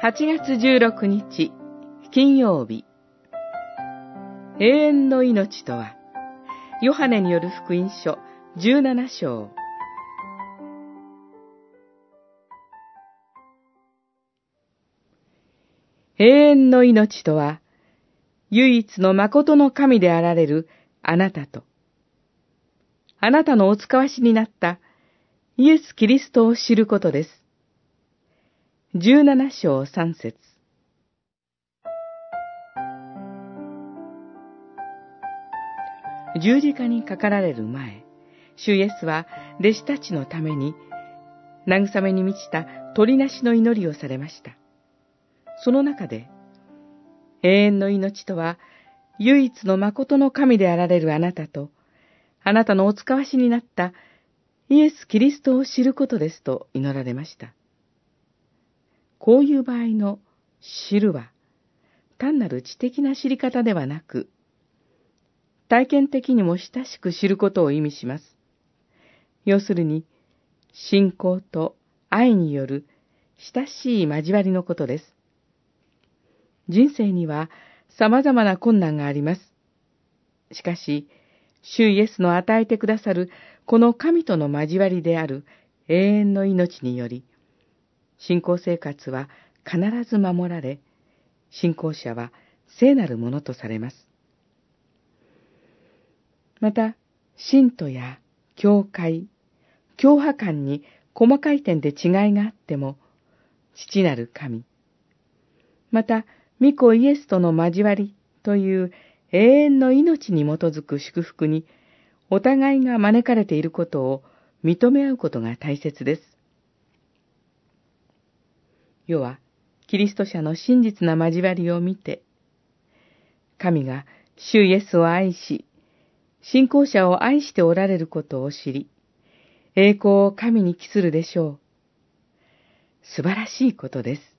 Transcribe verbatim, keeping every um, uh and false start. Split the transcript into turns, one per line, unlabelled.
はちがつじゅうろくにち金曜日、永遠の命とは、ヨハネによる福音書じゅうななしょう。永遠の命とは、唯一の誠の神であられるあなたと、あなたのお使わしになったイエス・キリストを知ることです。じゅうななしょうさんせつ。十字架にかかられる前、主イエスは弟子たちのために、慰めに満ちた取りなしの祈りをされました。その中で、永遠の命とは、唯一の誠の神であられるあなたと、あなたのお使わしになったイエス・キリストを知ることですと祈られました。こういう場合の知るは、単なる知的な知り方ではなく、体験的にも親しく知ることを意味します。要するに、信仰と愛による親しい交わりのことです。人生には様々な困難があります。しかし、主イエスの与えてくださるこの神との交わりである永遠の命により、信仰生活は必ず守られ、信仰者は聖なるものとされます。また、信徒や教会、教派間に細かい点で違いがあっても、父なる神、また、御子イエスとの交わりという永遠の命に基づく祝福に、お互いが招かれていることを認め合うことが大切です。世は、キリスト者の真実な交わりを見て、神が主イエスを愛し、信仰者を愛しておられることを知り、栄光を神に帰するでしょう。素晴らしいことです。